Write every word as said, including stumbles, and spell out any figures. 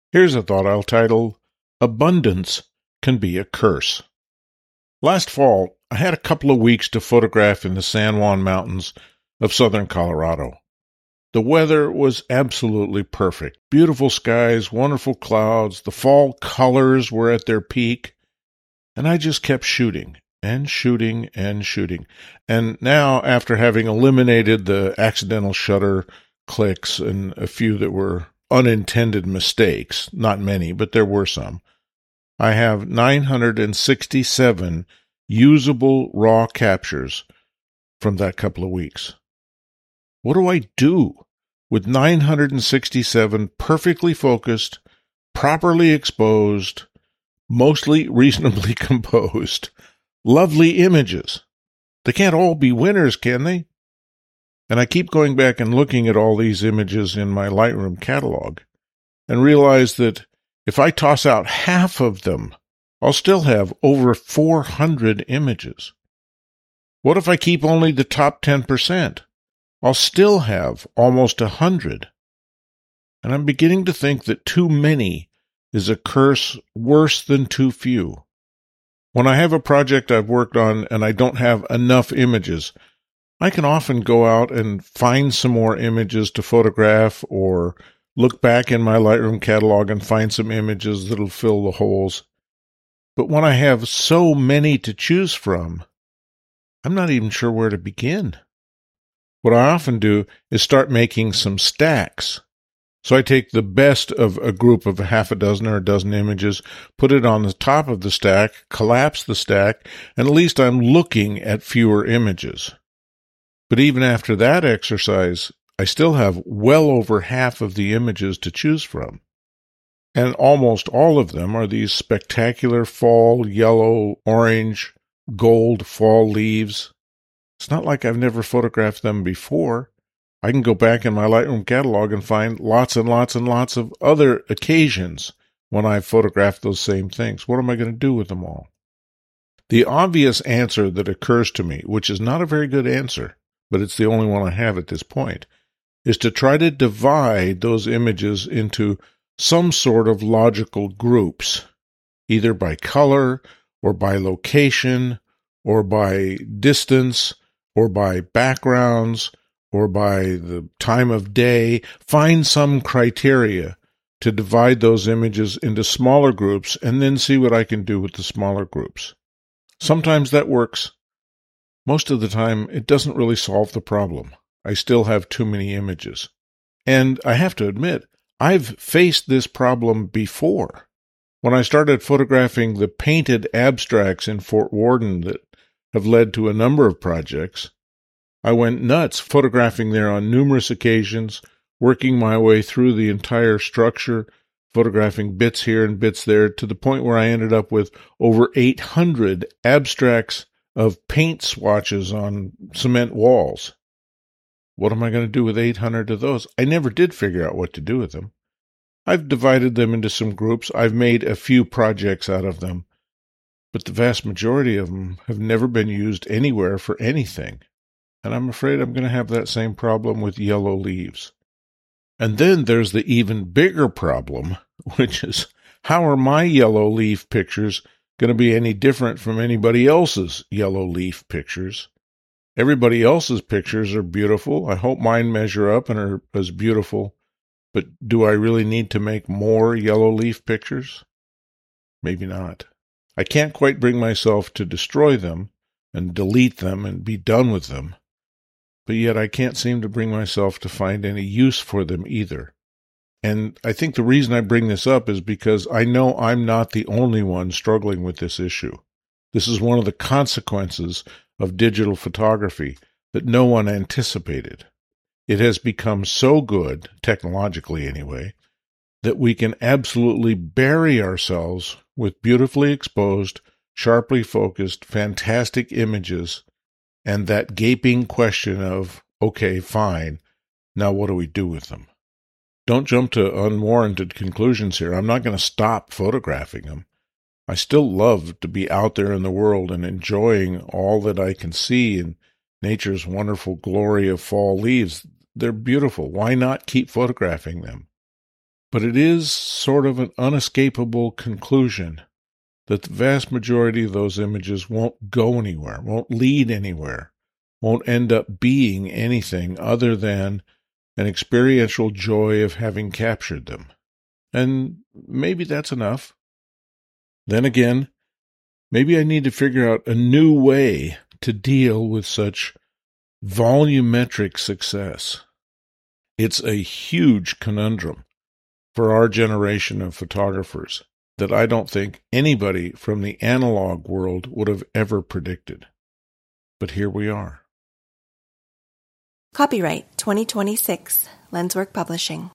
Here's a thought I'll title, Abundance Can Be a Curse. Last fall, I had a couple of weeks to photograph in the San Juan Mountains of southern Colorado. The weather was absolutely perfect. Beautiful skies, wonderful clouds, the fall colors were at their peak, and I just kept shooting and shooting and shooting. And now, after having eliminated the accidental shutter clicks and a few that were unintended mistakes, not many, but there were some, I have nine hundred sixty-seven usable raw captures from that couple of weeks. What do I do with nine hundred sixty-seven perfectly focused, properly exposed, mostly reasonably composed, lovely images? They can't all be winners, can they? And I keep going back and looking at all these images in my Lightroom catalog and realize that if I toss out half of them, I'll still have over four hundred images. What if I keep only the top ten percent? I'll still have almost one hundred. And I'm beginning to think that too many is a curse worse than too few. When I have a project I've worked on and I don't have enough images, I can often go out and find some more images to photograph or look back in my Lightroom catalog and find some images that'll fill the holes. But when I have so many to choose from, I'm not even sure where to begin. What I often do is start making some stacks. So I take the best of a group of a half a dozen or a dozen images, put it on the top of the stack, collapse the stack, and at least I'm looking at fewer images. But even after that exercise, I still have well over half of the images to choose from. And almost all of them are these spectacular fall, yellow, orange, gold fall leaves. It's not like I've never photographed them before. I can go back in my Lightroom catalog and find lots and lots and lots of other occasions when I've photographed those same things. What am I going to do with them all? The obvious answer that occurs to me, which is not a very good answer, but it's the only one I have at this point, is to try to divide those images into some sort of logical groups, either by color or by location or by distance or by backgrounds or by the time of day. Find some criteria to divide those images into smaller groups and then see what I can do with the smaller groups. Sometimes that works. Most of the time, it doesn't really solve the problem. I still have too many images. And I have to admit, I've faced this problem before. When I started photographing the painted abstracts in Fort Worden that have led to a number of projects, I went nuts photographing there on numerous occasions, working my way through the entire structure, photographing bits here and bits there, to the point where I ended up with over eight hundred abstracts of paint swatches on cement walls. What am I going to do with eight hundred of those? I never did figure out what to do with them. I've divided them into some groups. I've made a few projects out of them, but the vast majority of them have never been used anywhere for anything. And I'm afraid I'm going to have that same problem with yellow leaves. And then there's the even bigger problem, which is, how are my yellow leaf pictures going to be any different from anybody else's yellow leaf pictures? Everybody else's pictures are beautiful. I hope mine measure up and are as beautiful. But do I really need to make more yellow leaf pictures? Maybe not. I can't quite bring myself to destroy them and delete them and be done with them. But yet I can't seem to bring myself to find any use for them either. And I think the reason I bring this up is because I know I'm not the only one struggling with this issue. This is one of the consequences of digital photography that no one anticipated. It has become so good, technologically anyway, that we can absolutely bury ourselves with beautifully exposed, sharply focused, fantastic images, and that gaping question of, okay, fine, now what do we do with them? Don't jump to unwarranted conclusions here. I'm not going to stop photographing them. I still love to be out there in the world and enjoying all that I can see in nature's wonderful glory of fall leaves. They're beautiful. Why not keep photographing them? But it is sort of an unescapable conclusion that the vast majority of those images won't go anywhere, won't lead anywhere, won't end up being anything other than an experiential joy of having captured them. And maybe that's enough. Then again, maybe I need to figure out a new way to deal with such volumetric success. It's a huge conundrum for our generation of photographers that I don't think anybody from the analog world would have ever predicted. But here we are. Copyright twenty twenty-six, Lenswork Publishing.